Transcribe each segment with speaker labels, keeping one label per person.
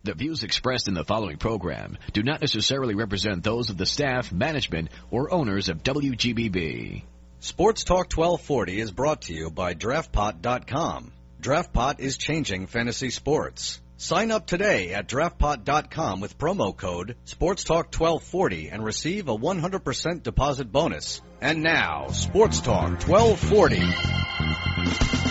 Speaker 1: The views expressed in the following program do not necessarily represent those of the staff, management, or owners of WGBB.
Speaker 2: Sports Talk 1240 is brought to you by DraftPot.com. DraftPot is changing fantasy sports. Sign up today at DraftPot.com with promo code SportsTalk1240 and receive a 100% deposit bonus. And now, Sports Talk 1240.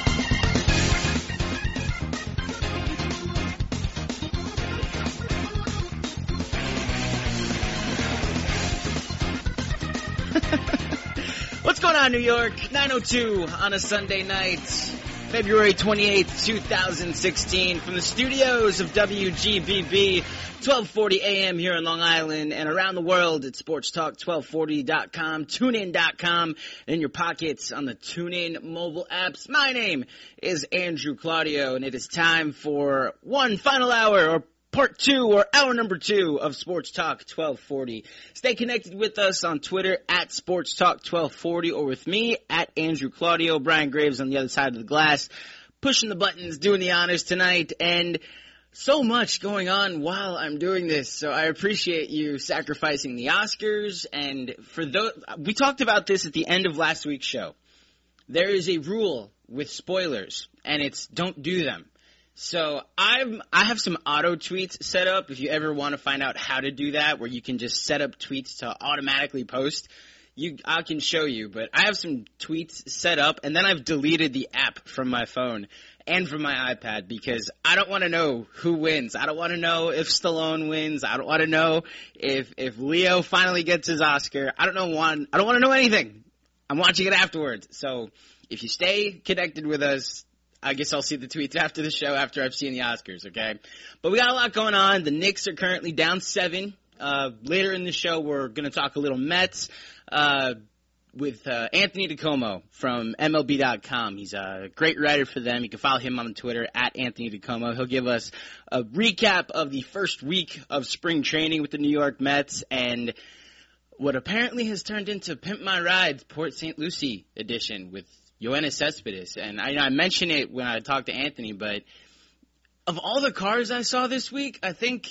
Speaker 3: What's going on, New York? 9:02 on a Sunday night, February 28th, 2016, from the studios of WGBB, 1240 AM here in Long Island, and around the world at SportsTalk1240.com, TuneIn.com, and in your pockets on the TuneIn mobile apps. My name is Andrew Claudio, and it is time for one final hour, or Part 2, or hour number 2 of Sports Talk 1240. Stay connected with us on Twitter at Sports Talk 1240, or with me at Andrew Claudio. Brian Graves on the other side of the glass, pushing the buttons, doing the honors tonight, and so much going on while I'm doing this. So I appreciate you sacrificing the Oscars. And for those, we talked about this at the end of last week's show. There is a rule with spoilers, and it's don't do them. So I have some auto tweets set up if you ever want to find out how to do that, where you can just set up tweets to automatically post. I can show you, but I have some tweets set up, and then I've deleted the app from my phone and from my iPad because I don't want to know who wins. I don't want to know if Stallone wins. I don't want to know if Leo finally gets his Oscar. I don't want to know anything. I'm watching it afterwards. So if you stay connected with us, I guess I'll see the tweets after the show, after I've seen the Oscars, okay? But we got a lot going on. The Knicks are currently down 7. Later in the show, we're going to talk a little Mets with Anthony DiComo from MLB.com. He's a great writer for them. You can follow him on Twitter at Anthony DiComo. He'll give us a recap of the first week of spring training with the New York Mets and what apparently has turned into Pimp My Ride Port St. Lucie edition with Yoenis Cespedes. And I mentioned it when I talked to Anthony, but of all the cars I saw this week, I think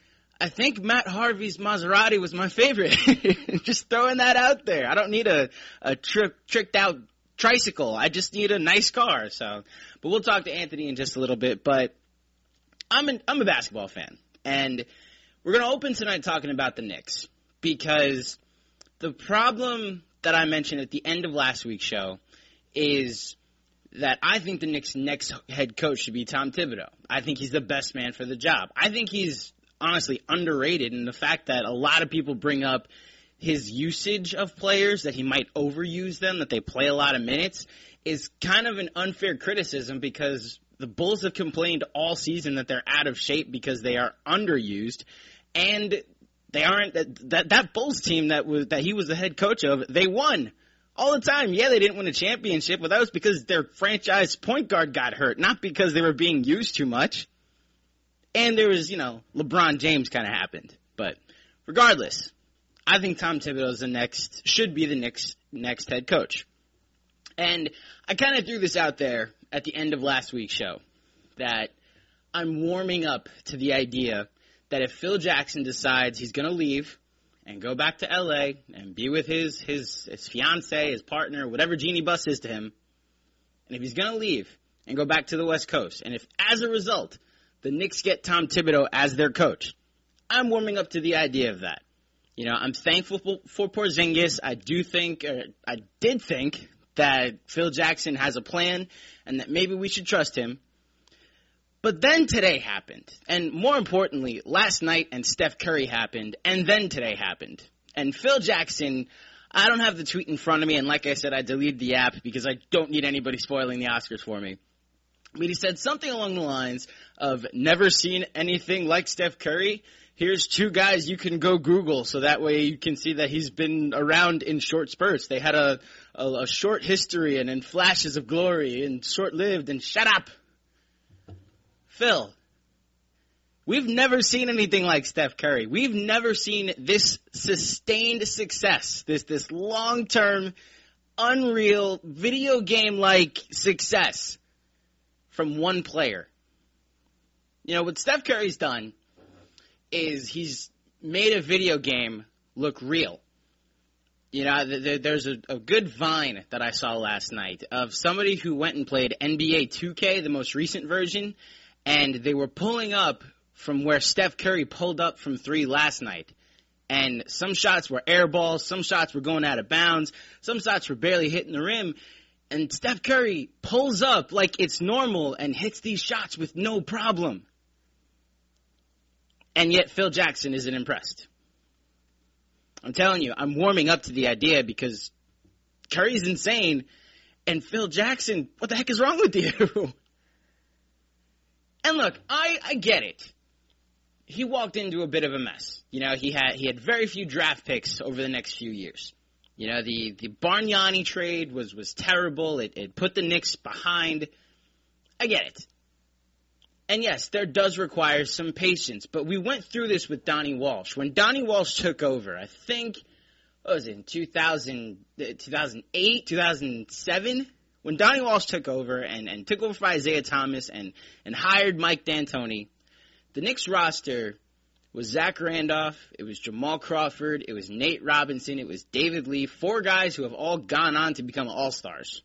Speaker 3: Matt Harvey's Maserati was my favorite. Just throwing that out there. I don't need a tricked out tricycle. I just need a nice car. So, but we'll talk to Anthony in just a little bit. But I'm a basketball fan, and we're going to open tonight talking about the Knicks, because the problem that I mentioned at the end of last week's show is that I think the Knicks' next head coach should be Tom Thibodeau. I think he's the best man for the job. I think he's honestly underrated in the fact that a lot of people bring up his usage of players, that he might overuse them, that they play a lot of minutes, is kind of an unfair criticism because the Bulls have complained all season that they're out of shape because they are underused, and they aren't. That Bulls team that he was the head coach of, they won all the time. Yeah, they didn't win a championship, but that was because their franchise point guard got hurt, not because they were being used too much. And there was, LeBron James kind of happened. But regardless, I think Tom Thibodeau should be the next head coach. And I kind of threw this out there at the end of last week's show, that I'm warming up to the idea that if Phil Jackson decides he's going to leave and go back to L.A. and be with his fiancée, his partner, whatever Jeannie Buss is to him, and if he's going to leave and go back to the West Coast, and if as a result the Knicks get Tom Thibodeau as their coach, I'm warming up to the idea of that. I'm thankful for Porzingis. I did think that Phil Jackson has a plan and that maybe we should trust him. But then today happened, and more importantly, last night and Steph Curry happened, and then today happened. And Phil Jackson, I don't have the tweet in front of me, and like I said, I deleted the app because I don't need anybody spoiling the Oscars for me. But he said something along the lines of, never seen anything like Steph Curry. Here's 2 guys you can go Google, so that way you can see that he's been around in short spurts. They had a short history and in flashes of glory and short-lived, and shut up. Phil, we've never seen anything like Steph Curry. We've never seen this sustained success, this long-term, unreal, video game-like success from one player. What Steph Curry's done is he's made a video game look real. You know, there's a good Vine that I saw last night of somebody who went and played NBA 2K, the most recent version, and they were pulling up from where Steph Curry pulled up from 3 last night. And some shots were air balls, some shots were going out of bounds, some shots were barely hitting the rim. And Steph Curry pulls up like it's normal and hits these shots with no problem. And yet Phil Jackson isn't impressed. I'm telling you, I'm warming up to the idea because Curry's insane. And Phil Jackson, what the heck is wrong with you? And look, I get it. He walked into a bit of a mess. You know, he had very few draft picks over the next few years. You know, the Bargnani trade was terrible. It put the Knicks behind. I get it. And yes, there does require some patience. But we went through this with Donnie Walsh. When Donnie Walsh took over, I think, what was it, in 2008, 2007? When Donnie Walsh took over and took over for Isaiah Thomas and hired Mike D'Antoni, the Knicks roster was Zach Randolph, it was Jamal Crawford, it was Nate Robinson, it was David Lee, 4 guys who have all gone on to become all-stars.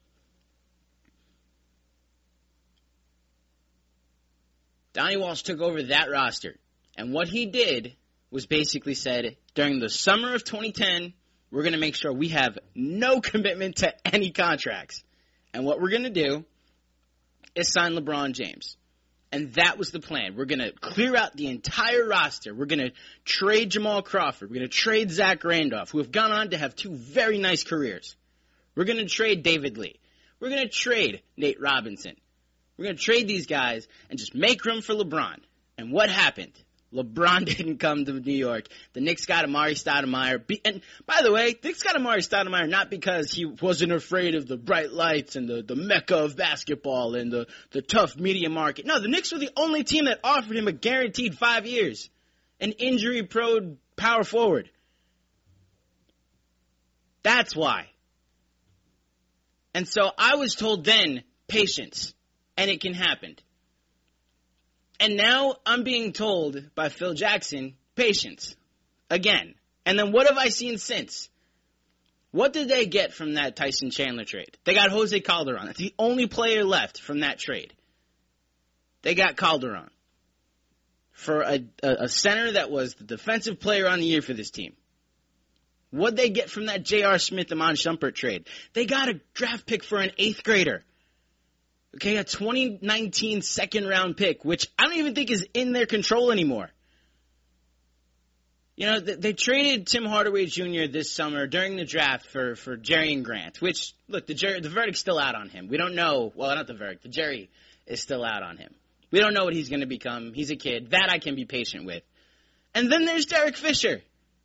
Speaker 3: Donnie Walsh took over that roster, and what he did was basically said, during the summer of 2010, we're going to make sure we have no commitment to any contracts. And what we're going to do is sign LeBron James. And that was the plan. We're going to clear out the entire roster. We're going to trade Jamal Crawford. We're going to trade Zach Randolph, who have gone on to have 2 very nice careers. We're going to trade David Lee. We're going to trade Nate Robinson. We're going to trade these guys and just make room for LeBron. And what happened? LeBron didn't come to New York. The Knicks got Amari Stoudemire. And by the way, the Knicks got Amari Stoudemire not because he wasn't afraid of the bright lights and the mecca of basketball and the tough media market. No, the Knicks were the only team that offered him a guaranteed 5 years. An injury-prone power forward. That's why. And so I was told then, patience. And it can happen. And now I'm being told by Phil Jackson, patience. Again. And then what have I seen since? What did they get from that Tyson Chandler trade? They got Jose Calderon. That's the only player left from that trade. They got Calderon. For a center that was the defensive player on the year for this team. What'd they get from that J.R. Smith-Iman Shumpert trade? They got a draft pick for an 8th grader. Okay, a 2019 second-round pick, which I don't even think is in their control anymore. You know, they traded Tim Hardaway Jr. this summer during the draft for Jerry Grant, which, look, the verdict's still out on him. We don't know. Well, not the verdict. The jury is still out on him. We don't know what he's going to become. He's a kid. That I can be patient with. And then there's Derek Fisher.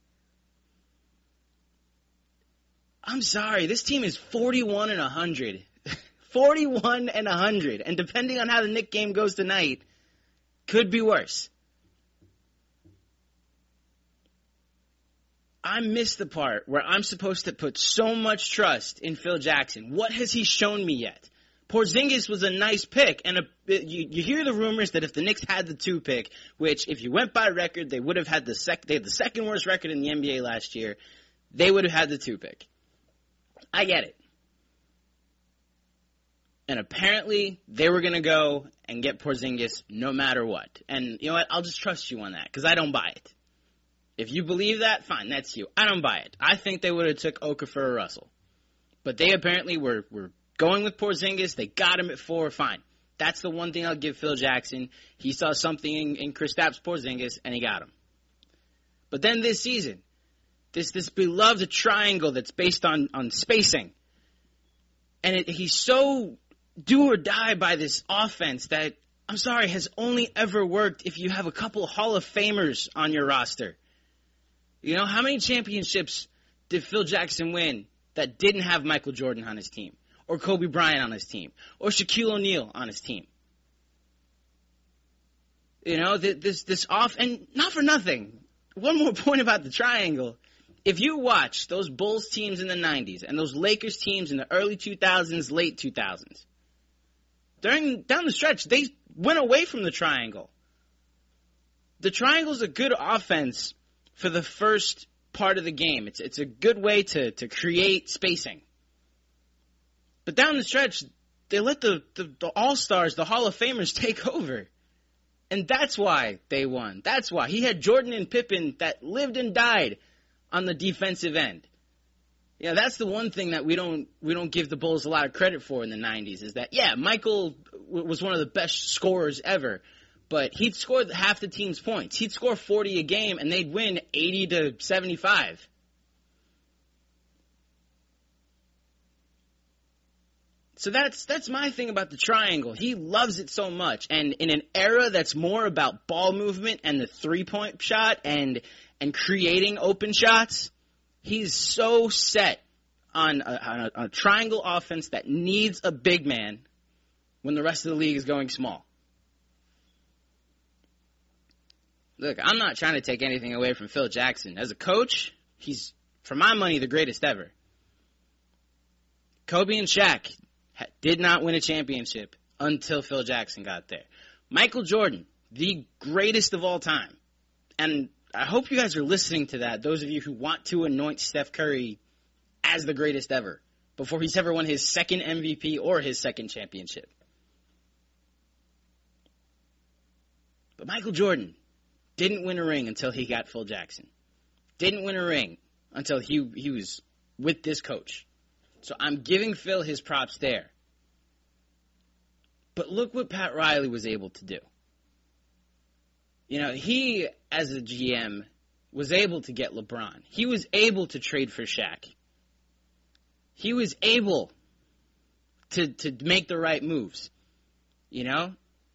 Speaker 3: I'm sorry. This team is 41-100. 41-100, and depending on how the Knick game goes tonight, could be worse. I missed the part where I'm supposed to put so much trust in Phil Jackson. What has he shown me yet? Porzingis was a nice pick, and you hear the rumors that if the Knicks had the 2 pick, which if you went by record, they would have had the second worst record in the NBA last year, they would have had the 2 pick. I get it. And apparently, they were going to go and get Porzingis no matter what. And you know what? I'll just trust you on that because I don't buy it. If you believe that, fine, that's you. I don't buy it. I think they would have took Okafor or Russell. But they apparently were going with Porzingis. They got him at 4. Fine. That's the one thing I'll give Phil Jackson. He saw something in Kristaps Porzingis, and he got him. But then this season, this beloved triangle that's based on spacing. And he's so do or die by this offense that, I'm sorry, has only ever worked if you have a couple Hall of Famers on your roster. You know, how many championships did Phil Jackson win that didn't have Michael Jordan on his team? Or Kobe Bryant on his team? Or Shaquille O'Neal on his team? You know, this off, and not for nothing. One more point about the triangle. If you watch those Bulls teams in the 90s and those Lakers teams in the early 2000s, late 2000s, down the stretch, they went away from the triangle. the triangle's a good offense for the first part of the game. It's a good way to create spacing. But down the stretch, they let the All-Stars, the Hall of Famers, take over. And that's why they won. That's why. He had Jordan and Pippen that lived and died on the defensive end. Yeah, that's the one thing that we don't give the Bulls a lot of credit for in the 90s is that, yeah, Michael was one of the best scorers ever, but he'd score half the team's points. He'd score 40 a game, and they'd win 80 to 75. So that's my thing about the triangle. He loves it so much. And in an era that's more about ball movement and the three-point shot and creating open shots, he's so set on a triangle offense that needs a big man when the rest of the league is going small. Look, I'm not trying to take anything away from Phil Jackson. As a coach, he's, for my money, the greatest ever. Kobe and Shaq did not win a championship until Phil Jackson got there. Michael Jordan, the greatest of all time. And I hope you guys are listening to that, those of you who want to anoint Steph Curry as the greatest ever before he's ever won his second MVP or his second championship. But Michael Jordan didn't win a ring until he got Phil Jackson. Didn't win a ring until he was with this coach. So I'm giving Phil his props there. But look what Pat Riley was able to do. You know, he, as a GM, was able to get LeBron. He was able to trade for Shaq. He was able to make the right moves, you know?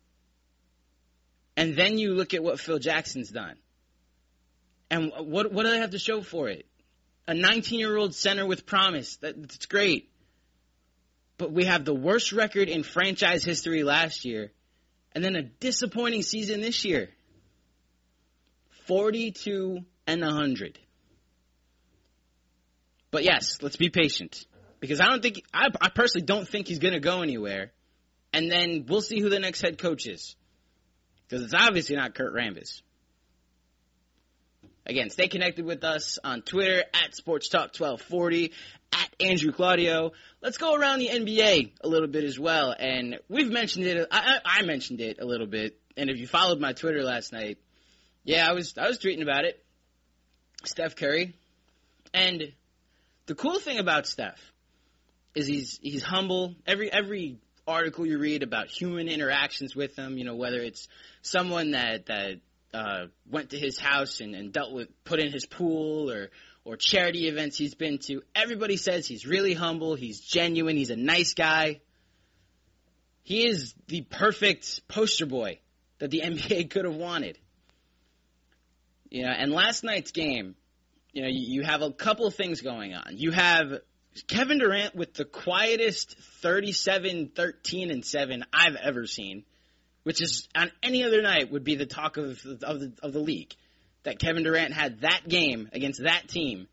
Speaker 3: And then you look at what Phil Jackson's done. And what do they have to show for it? A 19-year-old center with promise. That's great. But we have the worst record in franchise history last year. And then a disappointing season this year. 42-100. But yes, let's be patient. Because I personally don't think he's going to go anywhere. And then we'll see who the next head coach is. Because it's obviously not Kurt Rambis. Again, stay connected with us on Twitter, at SportsTalk1240, at Andrew Claudio. Let's go around the NBA a little bit as well. And we've mentioned it. I mentioned it a little bit. And if you followed my Twitter last night, yeah, I was tweeting about it. Steph Curry. And the cool thing about Steph is he's humble. Every article you read about human interactions with him, you know, whether it's someone that went to his house and put in his pool or charity events he's been to, everybody says he's really humble, he's genuine, he's a nice guy. He is the perfect poster boy that the NBA could have wanted. You know, and last night's game, you know, you have a couple of things going on. You have Kevin Durant with the quietest 37-13-7 I've ever seen, which is on any other night would be the talk of the league, that Kevin Durant had that game against that team.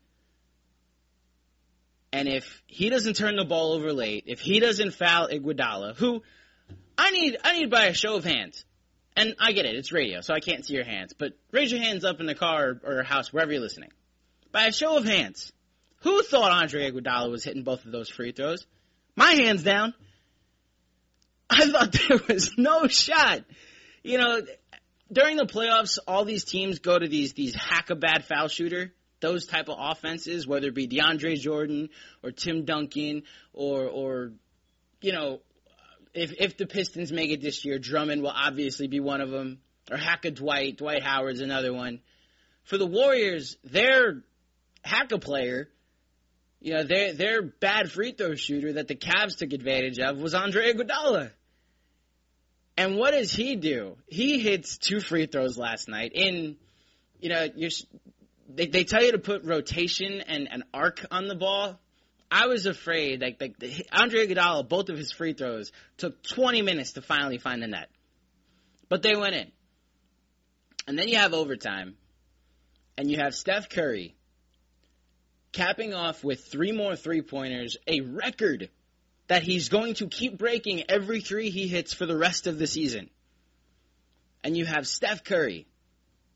Speaker 3: And if he doesn't turn the ball over late, if he doesn't foul Iguodala, who I need by a show of hands, and I get it, it's radio, so I can't see your hands, but raise your hands up in the car or house, wherever you're listening. By a show of hands, who thought Andre Iguodala was hitting both of those free throws? My hand's down. I thought there was no shot. You know, during the playoffs, all these teams go to these hack-a-bad foul shooter, those type of offenses, whether it be DeAndre Jordan or Tim Duncan or you know, if the Pistons make it this year, Drummond will obviously be one of them, or Dwight Howard's another one. For the Warriors, their hack-a-player, you know, their bad free throw shooter that the Cavs took advantage of was Andre Iguodala. And what does he do? He hits 2 free throws last night. You know, they tell you to put rotation and an arc on the ball. I was afraid, like Andre Iguodala, both of his free throws took 20 minutes to finally find the net. But they went in. And then you have overtime. And you have Steph Curry capping off with 3 more three-pointers, a record that he's going to keep breaking every 3 he hits for the rest of the season. And you have Steph Curry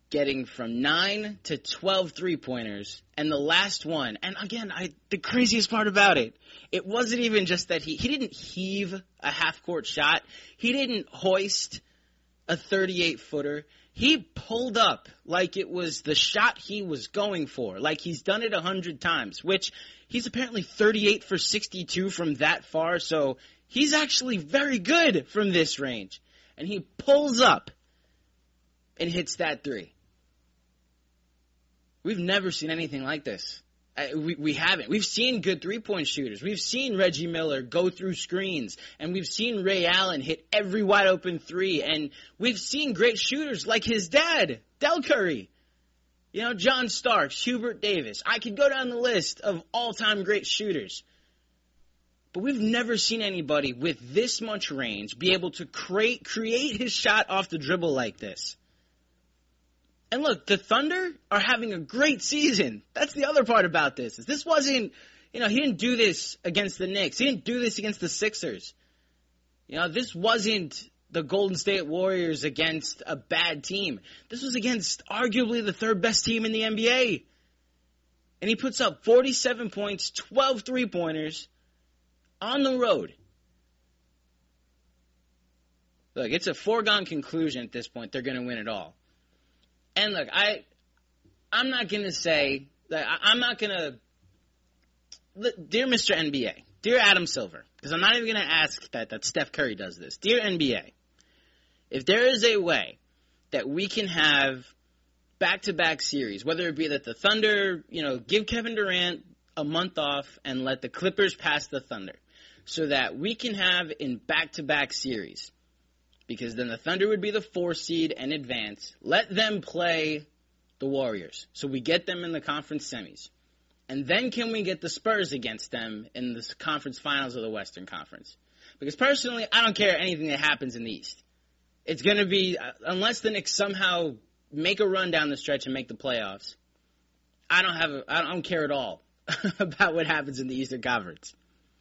Speaker 3: getting from 9 to 12 3-pointers, and the last one, and again, the craziest part about it, it wasn't even just that he didn't heave a half-court shot, he didn't hoist a 38-footer, he pulled up like it was the shot he was going for, like he's done it 100 times, which he's apparently 38 for 62 from that far, so he's actually very good from this range, and he pulls up and hits that three. We've never seen anything like this. We haven't. We've seen good three-point shooters. We've seen Reggie Miller go through screens, and we've seen Ray Allen hit every wide-open three, and we've seen great shooters like his dad, Del Curry. You know, John Starks, Hubert Davis. I could go down the list of all-time great shooters. But we've never seen anybody with this much range be able to create his shot off the dribble like this. And look, the Thunder are having a great season. That's the other part about this. This wasn't, he didn't do this against the Knicks. He didn't do this against the Sixers. This wasn't the Golden State Warriors against a bad team. This was against arguably the third best team in the NBA. And he puts up 47 points, 12 3-pointers on the road. Look, it's a foregone conclusion at this point. They're going to win it all. And look, I'm not going to say that I'm not going to, dear Mr. NBA, dear Adam Silver, because I'm not even going to ask that Steph Curry does this. Dear NBA, if there is a way that we can have back-to-back series, whether it be that the Thunder, give Kevin Durant a month off and let the Clippers pass the Thunder, so that we can have in back-to-back series, because then the Thunder would be the 4 seed and advance. Let them play the Warriors, so we get them in the conference semis. And then can we get the Spurs against them in the conference finals of the Western Conference? Because personally, I don't care anything that happens in the East. It's going to be, unless the Knicks somehow make a run down the stretch and make the playoffs, I don't care at all about what happens in the Eastern Conference.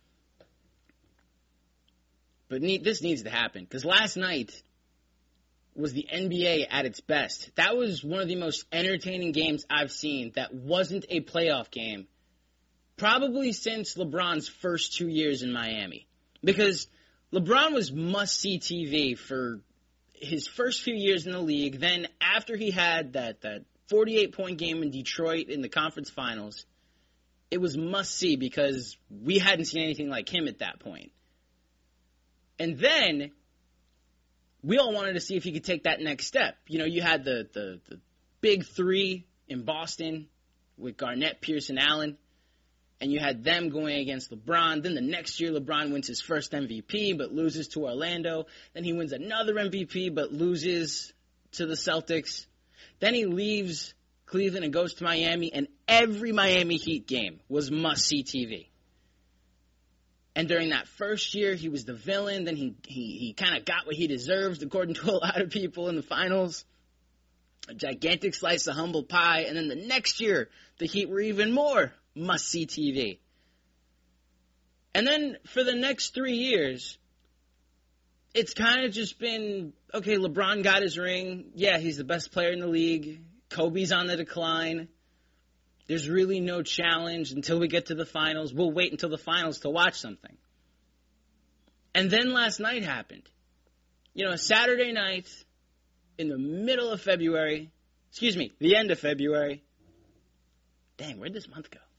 Speaker 3: But this needs to happen, because last night was the NBA at its best. That was one of the most entertaining games I've seen that wasn't a playoff game, probably since LeBron's first 2 years in Miami. Because LeBron was must-see TV for his first few years in the league. Then after he had that 48-point game in Detroit in the conference finals, it was must-see because we hadn't seen anything like him at that point. And then we all wanted to see if he could take that next step. You had the big three in Boston with Garnett, Pierce, and Allen, and you had them going against LeBron. Then the next year, LeBron wins his first MVP but loses to Orlando. Then he wins another MVP but loses to the Celtics. Then he leaves Cleveland and goes to Miami, and every Miami Heat game was must-see TV. And during that first year, he was the villain. Then he kind of got what he deserved, according to a lot of people in the finals. A gigantic slice of humble pie. And then the next year, the Heat were even more must-see TV. And then for the next 3 years, it's kind of just been, okay, LeBron got his ring. Yeah, he's the best player in the league. Kobe's on the decline. There's really no challenge until we get to the finals. We'll wait until the finals to watch something. And then last night happened. A Saturday night in the middle of February. The end of February. Dang, where'd this month go?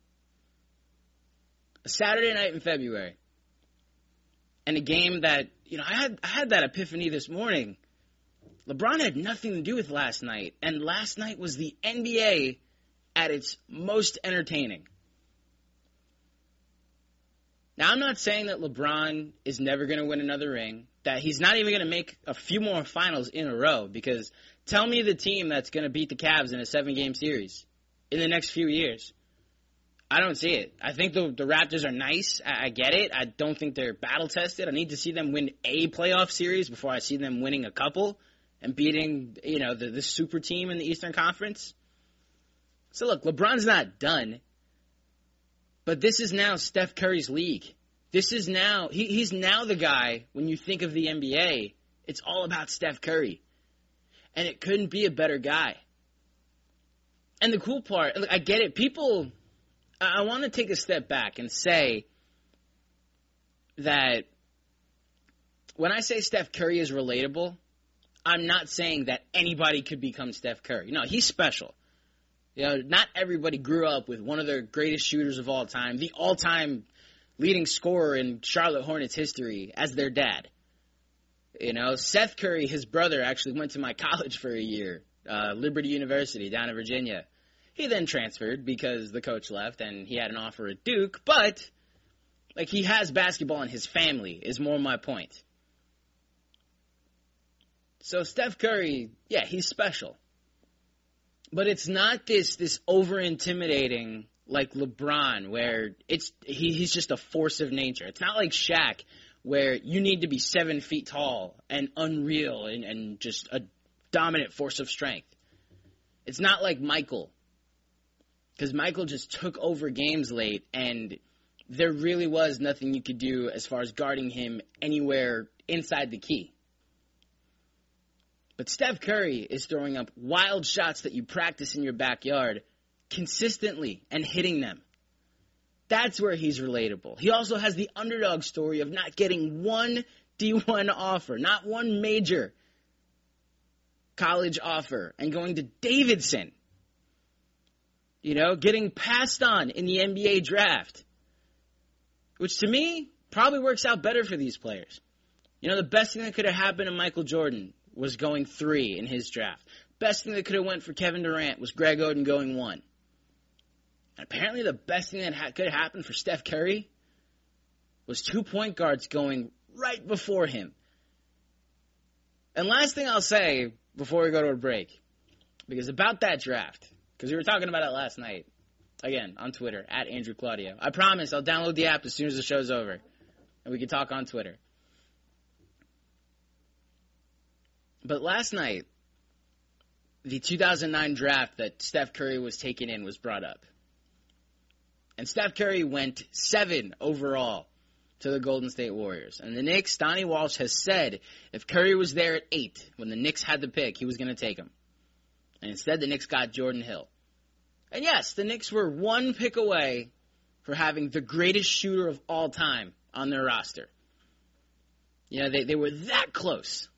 Speaker 3: A Saturday night in February. And a game that, I had that epiphany this morning. LeBron had nothing to do with last night. And last night was the NBA at its most entertaining. Now, I'm not saying that LeBron is never going to win another ring, that he's not even going to make a few more finals in a row, because tell me the team that's going to beat the Cavs in a 7-game series in the next few years. I don't see it. I think the Raptors are nice. I get it. I don't think they're battle-tested. I need to see them win a playoff series before I see them winning a couple and beating, the super team in the Eastern Conference. So look, LeBron's not done, but this is now Steph Curry's league. This is now, he's now the guy, when you think of the NBA, it's all about Steph Curry. And it couldn't be a better guy. And the cool part, look, I get it. People, I want to take a step back and say that when I say Steph Curry is relatable, I'm not saying that anybody could become Steph Curry. No, he's special. You know, not everybody grew up with one of the greatest shooters of all time, the all-time leading scorer in Charlotte Hornets history as their dad. You know, Seth Curry, his brother, actually went to my college for a year, Liberty University down in Virginia. He then transferred because the coach left and he had an offer at Duke, but like he has basketball in his family is more my point. So Steph Curry, yeah, he's special. But it's not this over-intimidating like LeBron where he's just a force of nature. It's not like Shaq where you need to be 7 feet tall and unreal and just a dominant force of strength. It's not like Michael, because Michael just took over games late and there really was nothing you could do as far as guarding him anywhere inside the key. But Steph Curry is throwing up wild shots that you practice in your backyard consistently and hitting them. That's where he's relatable. He also has the underdog story of not getting one D1 offer, not one major college offer, and going to Davidson. You know, getting passed on in the NBA draft, which to me probably works out better for these players. You know, the best thing that could have happened to Michael Jordan was going 3 in his draft. Best thing that could have went for Kevin Durant was Greg Oden going 1. And apparently the best thing that could have happened for Steph Curry was 2 point guards going right before him. And last thing I'll say before we go to a break, because about that draft, because we were talking about it last night, again, on Twitter, at Andrew Claudio. I promise I'll download the app as soon as the show's over, and we can talk on Twitter. But last night, the 2009 draft that Steph Curry was taken in was brought up. And Steph Curry went 7 overall to the Golden State Warriors. And the Knicks, Donnie Walsh has said if Curry was there at 8 when the Knicks had the pick, he was going to take him. And instead, the Knicks got Jordan Hill. And yes, the Knicks were 1 pick away for having the greatest shooter of all time on their roster. You know, they were that close.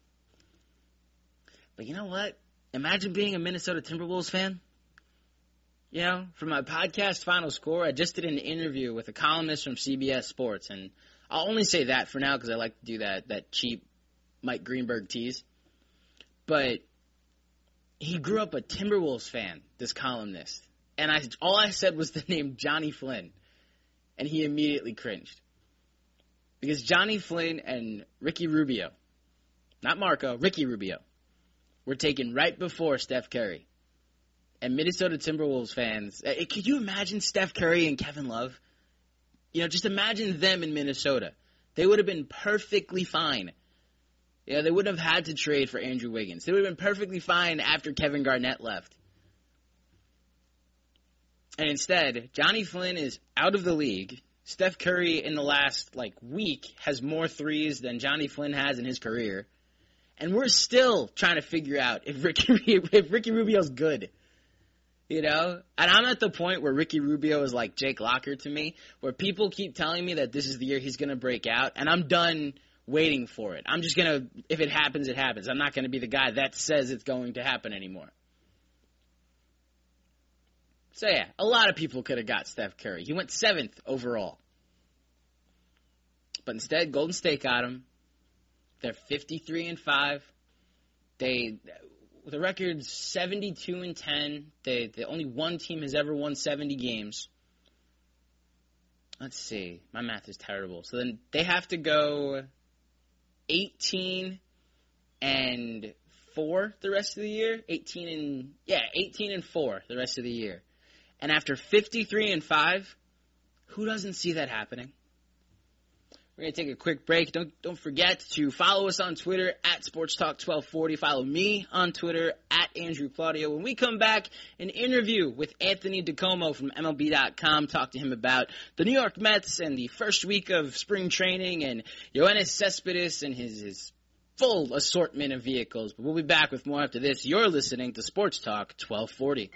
Speaker 3: But you know what? Imagine being a Minnesota Timberwolves fan. You know, for my podcast Final Score, I just did an interview with a columnist from CBS Sports. And I'll only say that for now because I like to do that cheap Mike Greenberg tease. But he grew up a Timberwolves fan, this columnist. And all I said was the name Johnny Flynn. And he immediately cringed. Because Johnny Flynn and Ricky Rubio, not Marco, Ricky Rubio, were taken right before Steph Curry. And Minnesota Timberwolves fans, could you imagine Steph Curry and Kevin Love? You know, just imagine them in Minnesota. They would have been perfectly fine. You know, they wouldn't have had to trade for Andrew Wiggins. They would have been perfectly fine after Kevin Garnett left. And instead, Johnny Flynn is out of the league. Steph Curry in the last, week has more threes than Johnny Flynn has in his career. And we're still trying to figure out if Ricky Rubio's good. You know? And I'm at the point where Ricky Rubio is like Jake Locker to me, where people keep telling me that this is the year he's going to break out, and I'm done waiting for it. I'm just going to, if it happens, it happens. I'm not going to be the guy that says it's going to happen anymore. So, yeah, a lot of people could have got Steph Curry. He went 7th overall. But instead, Golden State got him. They're 53-5. The record's 72-10. The only one team has ever won 70 games. Let's see. My math is terrible. So then they have to go 18-4 the rest of the year. 18-4 the rest of the year. And after 53-5, who doesn't see that happening? We're going to take a quick break. Don't forget to follow us on Twitter at SportsTalk1240. Follow me on Twitter at Andrew Claudio. When we come back, an interview with Anthony DiComo from MLB.com. Talk to him about the New York Mets and the first week of spring training and Yoenis Cespedes and his full assortment of vehicles. But we'll be back with more after this. You're listening to Sports Talk 1240.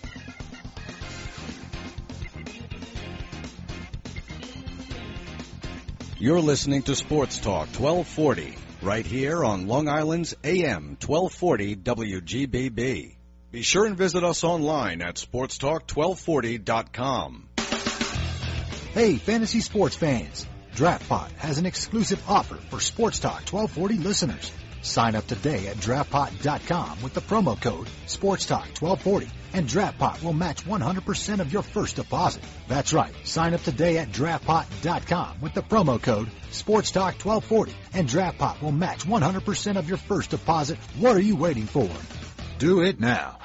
Speaker 2: You're listening to Sports Talk 1240, right here on Long Island's AM 1240 WGBB. Be sure and visit us online at sportstalk1240.com.
Speaker 4: Hey, fantasy sports fans. DraftPot has an exclusive offer for Sports Talk 1240 listeners. Sign up today at DraftPot.com with the promo code SportsTalk1240, and DraftPot will match 100% of your first deposit. That's right. Sign up today at DraftPot.com with the promo code SportsTalk1240, and DraftPot will match 100% of your first deposit. What are you waiting for? Do it now.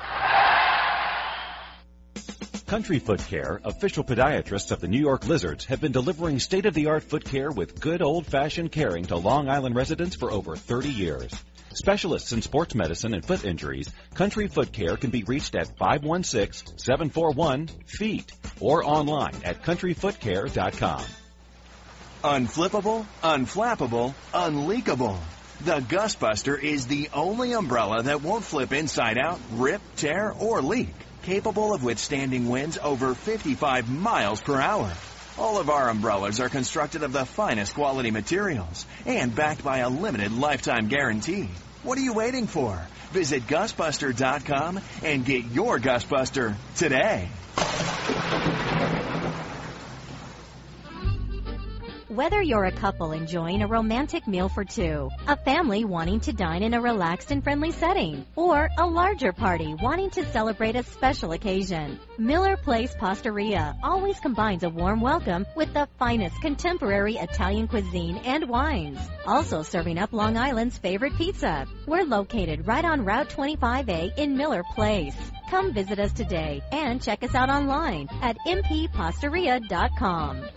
Speaker 5: Country Foot Care, official podiatrists of the New York Lizards, have been delivering state-of-the-art foot care with good old-fashioned caring to Long Island residents for over 30 years. Specialists in sports medicine and foot injuries, Country Foot Care can be reached at 516-741-FEET or online at countryfootcare.com.
Speaker 6: Unflippable, unflappable, unleakable. The Gustbuster is the only umbrella that won't flip inside out, rip, tear, or leak. Capable of withstanding winds over 55 miles per hour. All of our umbrellas are constructed of the finest quality materials and backed by a limited lifetime guarantee. What are you waiting for? Visit GustBuster.com and get your Gustbuster today.
Speaker 7: Whether you're a couple enjoying a romantic meal for two, a family wanting to dine in a relaxed and friendly setting, or a larger party wanting to celebrate a special occasion, Miller Place Pastaria always combines a warm welcome with the finest contemporary Italian cuisine and wines. Also serving up Long Island's favorite pizza. We're located right on Route 25A in Miller Place. Come visit us today and check us out online at mppastaria.com.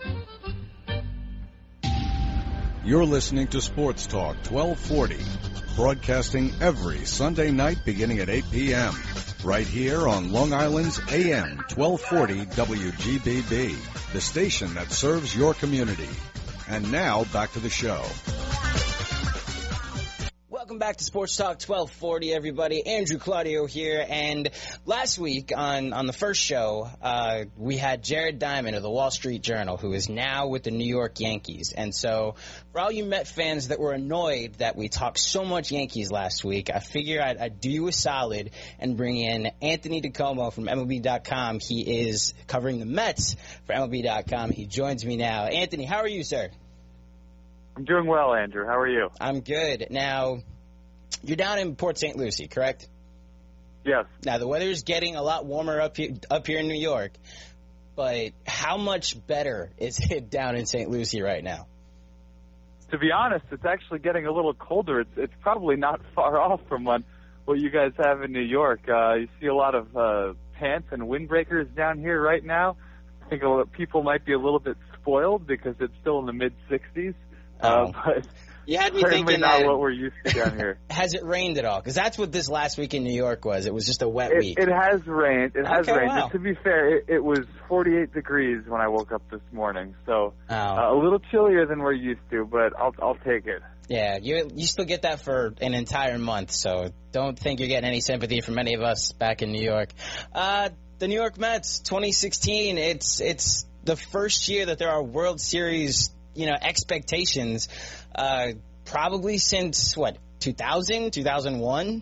Speaker 2: You're listening to Sports Talk 1240, broadcasting every Sunday night beginning at 8 p.m. right here on Long Island's AM 1240 WGBB, the station that serves your community. And now, back to the show.
Speaker 3: Welcome back to Sports Talk 1240, everybody. Andrew Claudio here, and last week on the first show, we had Jared Diamond of the Wall Street Journal, who is now with the New York Yankees. And so, for all you Met fans that were annoyed that we talked so much Yankees last week, I figure I'd do you a solid and bring in Anthony DiComo from MLB.com. He is covering the Mets for MLB.com. He joins me now. Anthony, how are you, sir?
Speaker 8: I'm doing well, Andrew. How are you?
Speaker 3: I'm good. Now, you're down in Port St. Lucie, correct?
Speaker 8: Yes.
Speaker 3: Now, the weather's getting a lot warmer up here in New York, but how much better is it down in St. Lucie right now?
Speaker 8: To be honest, it's actually getting a little colder. It's probably not far off from what you guys have in New York. You see a lot of pants and windbreakers down here right now. I think people might be a little bit spoiled because it's still in the mid-60s. But
Speaker 3: you had me
Speaker 8: certainly
Speaker 3: thinking
Speaker 8: not
Speaker 3: that,
Speaker 8: what we're used to down here.
Speaker 3: Has it rained at all? Because that's what this last week in New York was. It was just a wet week.
Speaker 8: It has rained. It has rained.
Speaker 3: Wow.
Speaker 8: To be fair, it was 48 degrees when I woke up this morning, so a little chillier than we're used to, but I'll take it.
Speaker 3: Yeah, you still get that for an entire month, so don't think you're getting any sympathy from any of us back in New York. The New York Mets, 2016, it's the first year that there are World Series expectations, probably since, 2000, 2001?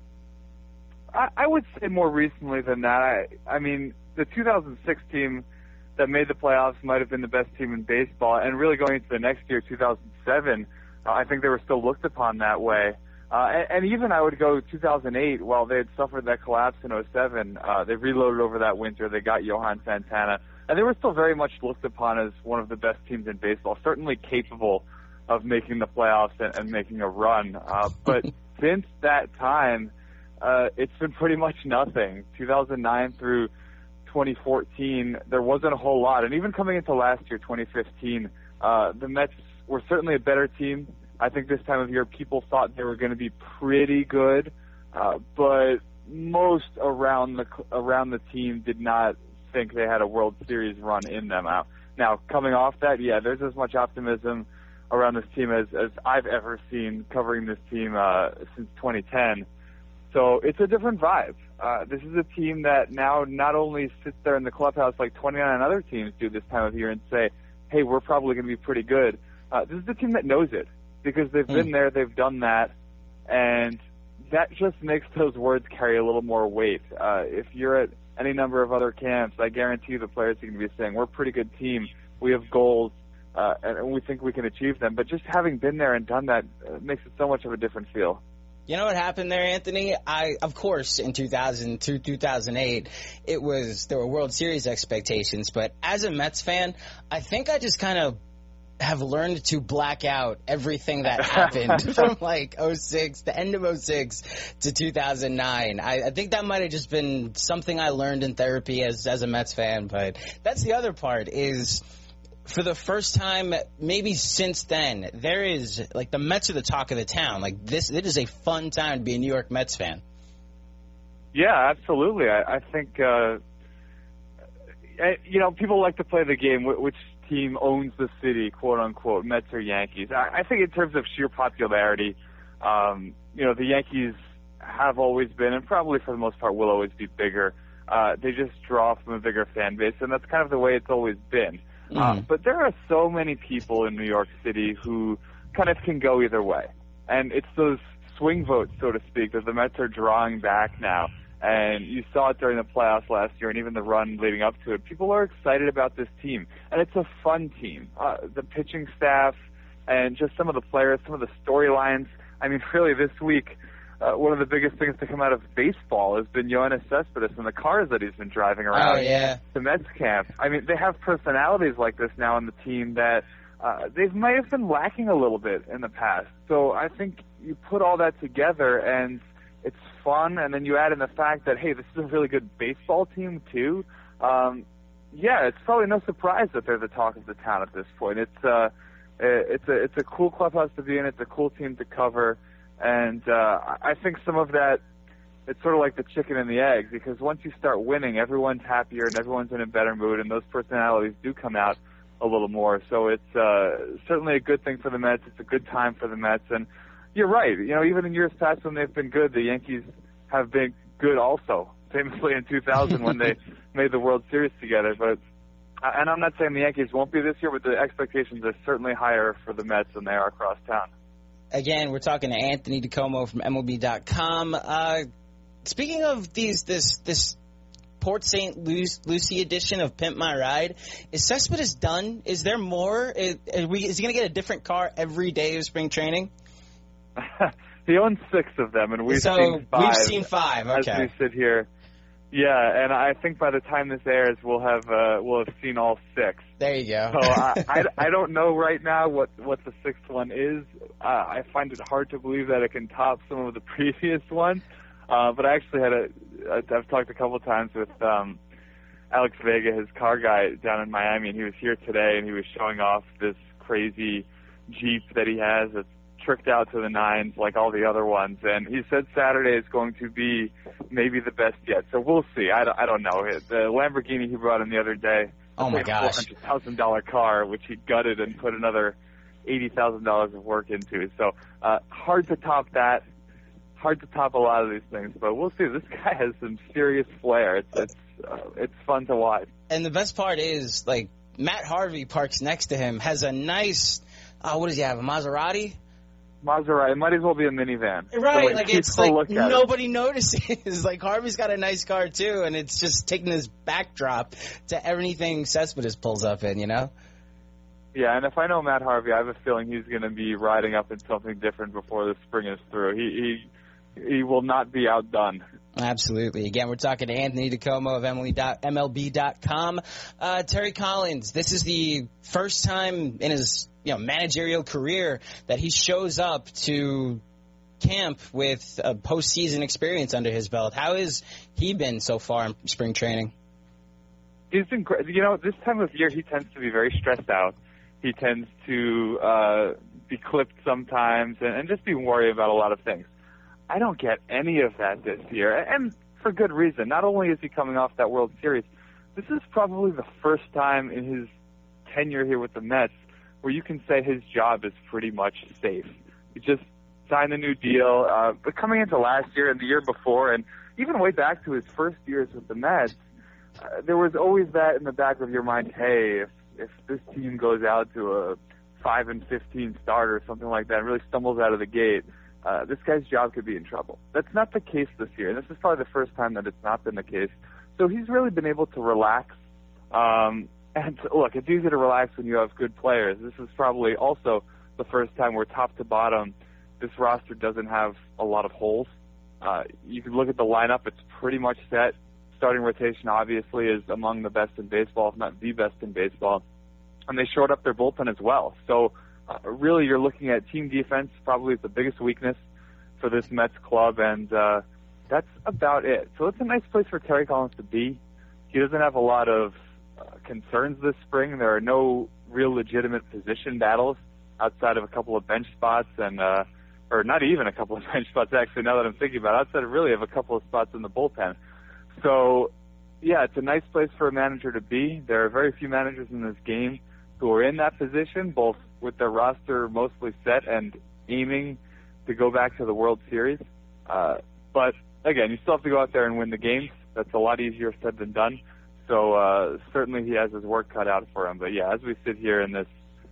Speaker 8: I would say more recently than that. I mean, the 2006 team that made the playoffs might have been the best team in baseball, and really going into the next year, 2007, I think they were still looked upon that way. And even I would go 2008, while they had suffered that collapse in 2007, they reloaded over that winter, they got Johan Santana, and they were still very much looked upon as one of the best teams in baseball, certainly capable of making the playoffs and making a run. But since that time, it's been pretty much nothing. 2009 through 2014, there wasn't a whole lot. And even coming into last year, 2015, the Mets were certainly a better team. I think this time of year people thought they were going to be pretty good, but most around the team did not think they had a World Series run in them. Now, coming off that, yeah, there's as much optimism around this team as I've ever seen covering this team since 2010. So it's a different vibe. This is a team that now not only sits there in the clubhouse like 29 other teams do this time of year and say, hey, we're probably going to be pretty good. This is a team that knows it because they've been there, they've done that, and that just makes those words carry a little more weight. If you're at any number of other camps, I guarantee you the players are going to be saying, we're a pretty good team, we have goals, and we think we can achieve them. But just having been there and done that makes it so much of a different feel.
Speaker 3: You know what happened there, Anthony? Of course, in 2002, 2008, there were World Series expectations. But as a Mets fan, I think I just kind of have learned to black out everything that happened from like 06, the end of 06 to 2009. I think that might have just been something I learned in therapy as a Mets fan. But that's the other part is, for the first time, maybe since then, there is, like, the Mets are the talk of the town. Like, it is a fun time to be a New York Mets fan.
Speaker 8: Yeah, absolutely. I think, people like to play the game, which team owns the city, quote unquote, Mets or Yankees. I think in terms of sheer popularity, the Yankees have always been, and probably for the most part will always be bigger. They just draw from a bigger fan base, and that's kind of the way it's always been. But there are so many people in New York City who kind of can go either way. And it's those swing votes, so to speak, that the Mets are drawing back now. And you saw it during the playoffs last year and even the run leading up to it. People are excited about this team. And it's a fun team. The pitching staff and just some of the players, some of the storylines. I mean, really, this week, one of the biggest things to come out of baseball has been Yoenis Cespedes and the cars that he's been driving around the Mets camp. I mean, they have personalities like this now on the team that they might have been lacking a little bit in the past. So I think you put all that together and it's fun, and then you add in the fact that, hey, this is a really good baseball team too. It's probably no surprise that they're the talk of the town at this point. It's a cool clubhouse to be in. It's a cool team to cover. And I think some of that, it's sort of like the chicken and the egg, because once you start winning, everyone's happier and everyone's in a better mood, and those personalities do come out a little more. So it's certainly a good thing for the Mets. It's a good time for the Mets. And you're right. Even in years past when they've been good, the Yankees have been good also, famously in 2000 when they made the World Series together. And I'm not saying the Yankees won't be this year, but the expectations are certainly higher for the Mets than they are across town.
Speaker 3: Again, we're talking to Anthony DiComo from MLB.com. Speaking of this Port St. Lucie edition of Pimp My Ride, is Cespedes done? Is there more? Is he going to get a different car every day of spring training?
Speaker 8: He owns 6 of them, and we've seen 5.
Speaker 3: We've seen 5, okay.
Speaker 8: As we sit here. Yeah, and I think by the time this airs, we'll have seen all 6.
Speaker 3: There you go.
Speaker 8: So I don't know right now what the 6th one is. I find it hard to believe that it can top some of the previous ones. But I actually I've talked a couple of times with Alex Vega, his car guy down in Miami, and he was here today, and he was showing off this crazy Jeep that he has that's tricked out to the nines like all the other ones, and he said Saturday is going to be maybe the best yet. So we'll see. I don't know. The Lamborghini he brought in the other day,
Speaker 3: oh my gosh,
Speaker 8: $400,000 car, which he gutted and put another $80,000 of work into. So hard to top that. Hard to top a lot of these things, but we'll see. This guy has some serious flair. It's fun to watch.
Speaker 3: And the best part is, like, Matt Harvey parks next to him, has a nice, what does he have, a Maserati?
Speaker 8: Maserati. It might as well be a minivan.
Speaker 3: Right, like it's like nobody notices. Like Harvey's got a nice car too, and it's just taking this backdrop to everything Cespedes pulls up in,
Speaker 8: Yeah, and if I know Matt Harvey, I have a feeling he's going to be riding up in something different before the spring is through. He will not be outdone.
Speaker 3: Absolutely. Again, we're talking to Anthony DiComo of MLB.com. Terry Collins, this is the first time in his managerial career that he shows up to camp with a postseason experience under his belt. How has he been so far in spring training?
Speaker 8: He's been great. This time of year he tends to be very stressed out. He tends to be clipped sometimes and just be worried about a lot of things. I don't get any of that this year, and for good reason. Not only is he coming off that World Series, this is probably the first time in his tenure here with the Mets where you can say his job is pretty much safe. He just signed a new deal, but coming into last year and the year before, and even way back to his first years with the Mets, there was always that in the back of your mind, hey, if this team goes out to a 5-15 start or something like that and really stumbles out of the gate, this guy's job could be in trouble. That's not the case this year, and this is probably the first time that it's not been the case. So he's really been able to relax. And look, it's easy to relax when you have good players. This is probably also the first time where top to bottom, this roster doesn't have a lot of holes. You can look at the lineup. It's pretty much set. Starting rotation, obviously, is among the best in baseball, if not the best in baseball. And they shored up their bullpen as well. So really you're looking at team defense, probably the biggest weakness for this Mets club, and that's about it. So it's a nice place for Terry Collins to be. He doesn't have a lot of concerns this spring. There are no real legitimate position battles outside of a couple of bench spots and or not even a couple of bench spots, actually, now that I'm thinking about it, outside of really of a couple of spots in the bullpen. So, yeah, it's a nice place for a manager to be. There are very few managers in this game who are in that position, both with their roster mostly set and aiming to go back to the World Series. But, again, you still have to go out there and win the games. That's a lot easier said than done. So certainly he has his work cut out for him. But, yeah, as we sit here in this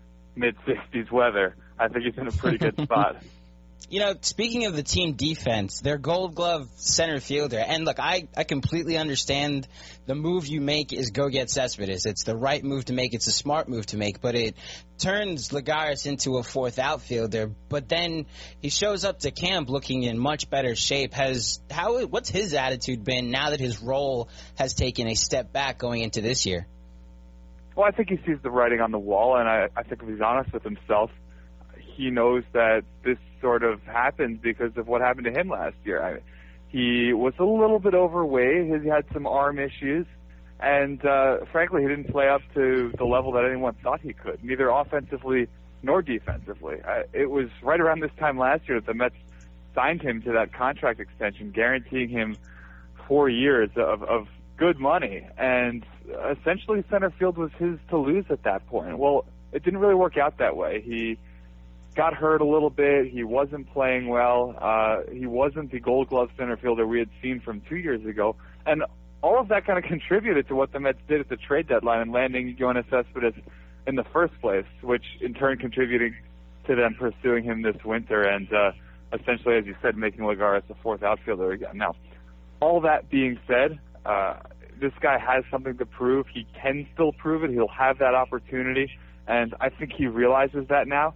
Speaker 8: mid-60s weather, I think he's in a pretty good spot.
Speaker 3: You know, speaking of the team defense, their Gold Glove center fielder, and look, I completely understand the move you make is go get Cespedes. It's the right move to make. It's a smart move to make, but it turns Lagares into a fourth outfielder. But then he shows up to camp looking in much better shape. What's his attitude been now that his role has taken a step back going into this year?
Speaker 8: Well, I think he sees the writing on the wall, and I think if he's honest with himself, he knows that this sort of happened because of what happened to him last year. He was a little bit overweight. He had some arm issues. And frankly, he didn't play up to the level that anyone thought he could, neither offensively nor defensively. It was right around this time last year that the Mets signed him to that contract extension, guaranteeing him 4 years of good money. And essentially center field was his to lose at that point. Well, it didn't really work out that way. He got hurt a little bit. He wasn't playing well. He wasn't the Gold Glove center fielder we had seen from 2 years ago. And all of that kind of contributed to what the Mets did at the trade deadline and landing Yoenis Cespedes in the first place, which in turn contributed to them pursuing him this winter and essentially, as you said, making Lagares the fourth outfielder again. Now, all that being said, this guy has something to prove. He can still prove it. He'll have that opportunity, and I think he realizes that now.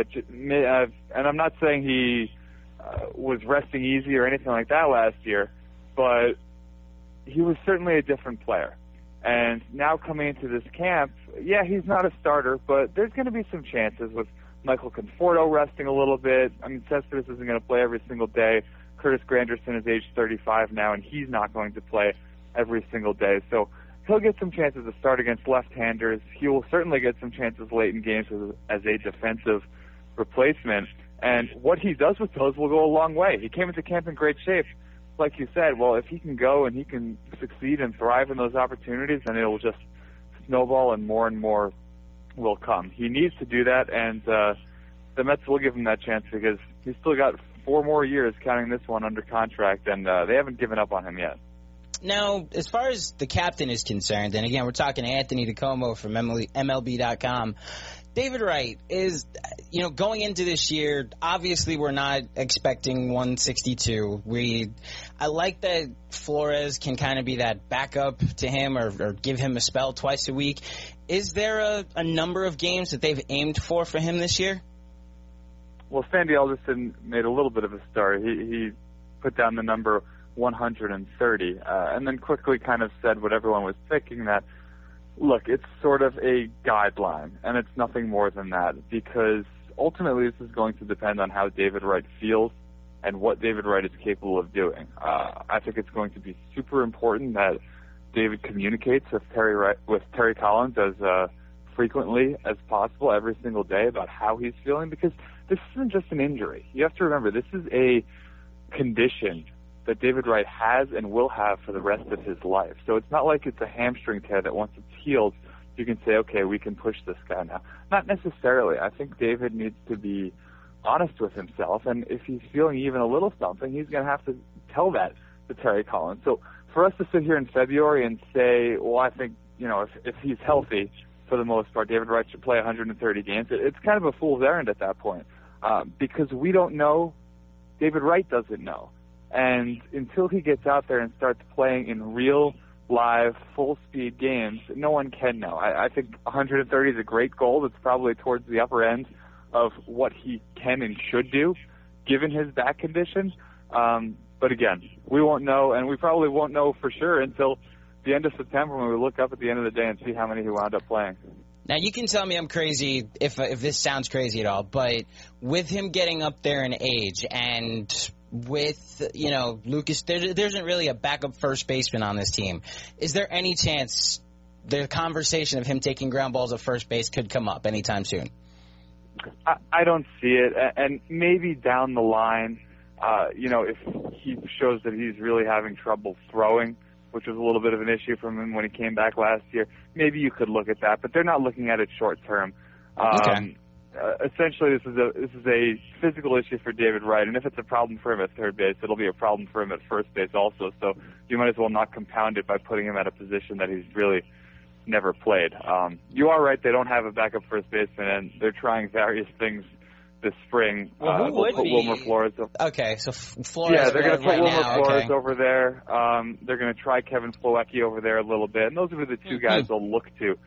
Speaker 8: And I'm not saying he was resting easy or anything like that last year, but he was certainly a different player. And now coming into this camp, yeah, he's not a starter, but there's going to be some chances with Michael Conforto resting a little bit. I mean, Cespedes isn't going to play every single day. Curtis Granderson is age 35 now, and he's not going to play every single day. So he'll get some chances to start against left-handers. He will certainly get some chances late in games as a defensive replacement. And what he does with those will go a long way. He came into camp in great shape. Like you said, well, if he can go and he can succeed and thrive in those opportunities, then it will just snowball and more will come. He needs to do that, and the Mets will give him that chance because he's still got 4 more years, counting this one, under contract, and they haven't given up on him yet.
Speaker 3: Now, as far as the captain is concerned, and again, we're talking to Anthony DiComo from MLB.com, David Wright is, going into this year, obviously we're not expecting 162. I like that Flores can kind of be that backup to him or give him a spell twice a week. Is there a number of games that they've aimed for him this year?
Speaker 8: Well, Sandy Alderson made a little bit of a start. He put down the number 130 and then quickly kind of said what everyone was thinking, that look, it's sort of a guideline, and it's nothing more than that, because ultimately this is going to depend on how David Wright feels and what David Wright is capable of doing. I think it's going to be super important that David communicates with Terry Collins as frequently as possible every single day about how he's feeling, because this isn't just an injury. You have to remember, this is a condition that David Wright has and will have for the rest of his life. So it's not like it's a hamstring tear that once it's healed, you can say, okay, we can push this guy now. Not necessarily. I think David needs to be honest with himself, and if he's feeling even a little something, he's going to have to tell that to Terry Collins. So for us to sit here in February and say, well, I think, if he's healthy, for the most part, David Wright should play 130 games, it's kind of a fool's errand at that point, because we don't know, David Wright doesn't know. And until he gets out there and starts playing in real, live, full-speed games, no one can know. I think 130 is a great goal. It's probably towards the upper end of what he can and should do, given his back condition. But again, we won't know, and we probably won't know for sure until the end of September when we look up at the end of the day and see how many he wound up playing.
Speaker 3: Now, you can tell me I'm crazy if this sounds crazy at all, but with him getting up there in age and with, Lucas, there isn't really a backup first baseman on this team. Is there any chance the conversation of him taking ground balls at first base could come up anytime soon?
Speaker 8: I don't see it, and maybe down the line, if he shows that he's really having trouble throwing, which was a little bit of an issue from him when he came back last year, maybe you could look at that, but they're not looking at it short term.
Speaker 3: Okay.
Speaker 8: Essentially, this is a physical issue for David Wright, and if it's a problem for him at third base, it'll be a problem for him at first base also. So you might as well not compound it by putting him at a position that he's really never played. You are right; they don't have a backup first baseman, and they're trying various things this spring.
Speaker 3: Well, who would be?
Speaker 8: Wilmer Flores.
Speaker 3: Okay, so Flores.
Speaker 8: Yeah, they're going to put
Speaker 3: right
Speaker 8: Wilmer
Speaker 3: now,
Speaker 8: Flores
Speaker 3: okay.
Speaker 8: over there. They're going to try Kevin Plawecki over there a little bit, and those will be the two guys they'll look to.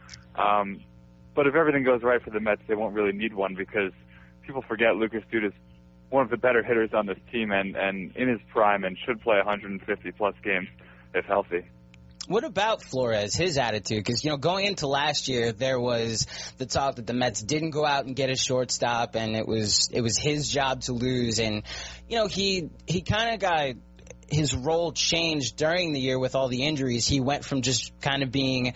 Speaker 8: But if everything goes right for the Mets, they won't really need one because people forget Lucas Duda is one of the better hitters on this team and in his prime and should play 150-plus games if healthy.
Speaker 3: What about Flores, his attitude? Because, going into last year, there was the talk that the Mets didn't go out and get a shortstop, and it was his job to lose. And, he kind of got his role changed during the year with all the injuries. He went from just kind of being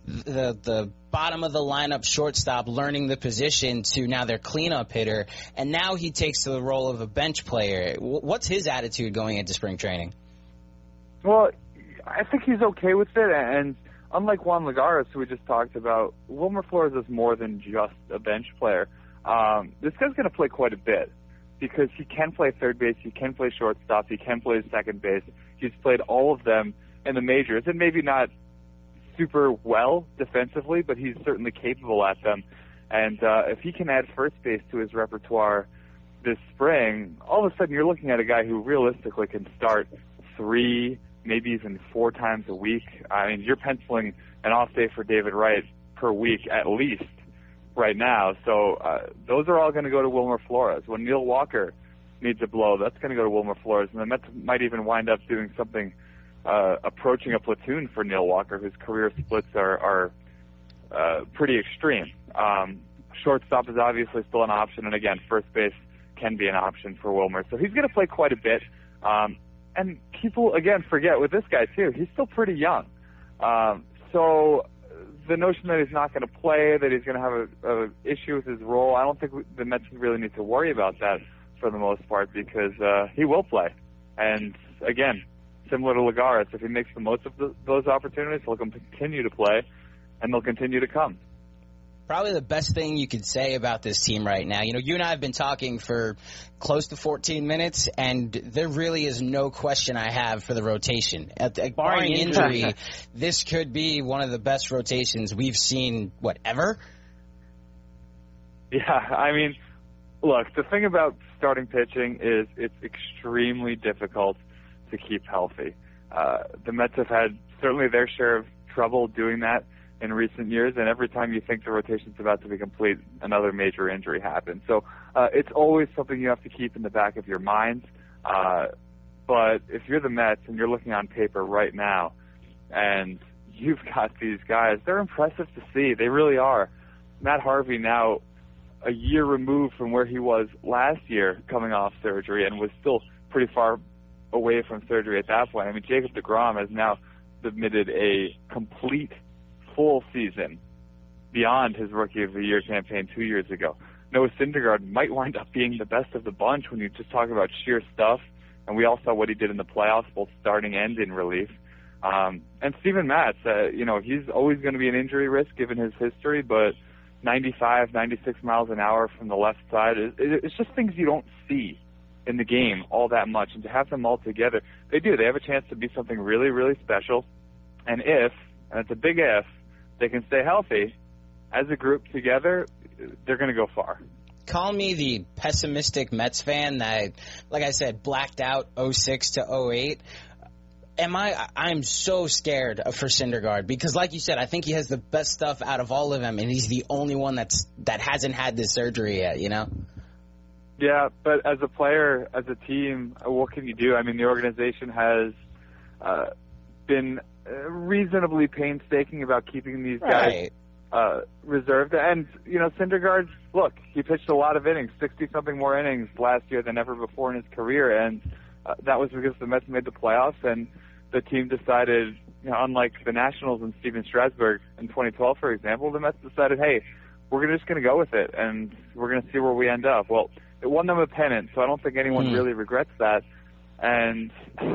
Speaker 3: the bottom of the lineup shortstop, learning the position, to now their cleanup hitter, and now he takes the role of a bench player. What's his attitude going into spring training? Well,
Speaker 8: I think he's okay with it, and unlike Juan Lagares, who we just talked about, Wilmer Flores is more than just a bench player. This guy's going to play quite a bit because he can play third base, he can play shortstop, he can play second base. He's played all of them in the majors, and maybe not super well defensively, but he's certainly capable at them. And if he can add first base to his repertoire this spring, all of a sudden you're looking at a guy who realistically can start 3, maybe even 4 times a week. I mean, you're penciling an off day for David Wright per week at least right now. So those are all going to go to Wilmer Flores. When Neil Walker needs a blow, that's going to go to Wilmer Flores. And the Mets might even wind up doing something approaching a platoon for Neil Walker, whose career splits are pretty extreme. Shortstop is obviously still an option, and again, first base can be an option for Wilmer. So he's going to play quite a bit. And people, again, forget with this guy, too, he's still pretty young. So the notion that he's not going to play, that he's going to have an issue with his role, I don't think the Mets really need to worry about that for the most part because he will play. And, again, similar to Lagares, if he makes the most of those opportunities, he'll continue to play, and they'll continue to come.
Speaker 3: Probably the best thing you could say about this team right now. You and I have been talking for close to 14 minutes, and there really is no question I have for the rotation. Barring injury, this could be one of the best rotations we've seen, ever?
Speaker 8: Yeah, I mean, look, the thing about starting pitching is it's extremely difficult to keep healthy. The Mets have had certainly their share of trouble doing that in recent years, and every time you think the rotation's about to be complete, another major injury happens. So it's always something you have to keep in the back of your mind. But if you're the Mets and you're looking on paper right now, and you've got these guys, they're impressive to see. They really are. Matt Harvey now a year removed from where he was last year coming off surgery and was still pretty far away from surgery at that point. I mean, Jacob deGrom has now submitted a complete full season beyond his Rookie of the Year campaign 2 years ago. Noah Syndergaard might wind up being the best of the bunch when you just talk about sheer stuff, and we all saw what he did in the playoffs, both starting and in relief. And Steven Matz, he's always going to be an injury risk given his history, but 95, 96 miles an hour from the left side, it's just things you don't see in the game all that much. And to have them all together, they have a chance to be something really, really special. And it's a big if, they can stay healthy as a group together, they're going to go far.
Speaker 3: Call me the pessimistic Mets fan that, like I said, blacked out 06 to 08. I'm so scared for Syndergaard because, like you said, I think he has the best stuff out of all of them, and he's the only one that hasn't had this surgery yet, you know?
Speaker 8: Yeah, but as a player, as a team, what can you do? I mean, the organization has been reasonably painstaking about keeping these guys reserved. And, Syndergaard, look, he pitched a lot of innings, 60-something more innings last year than ever before in his career, and that was because the Mets made the playoffs, and the team decided, unlike the Nationals and Steven Strasburg in 2012, for example, the Mets decided, hey, we're just going to go with it, and we're going to see where we end up. Well, it won them a pennant, so I don't think anyone really regrets that. And,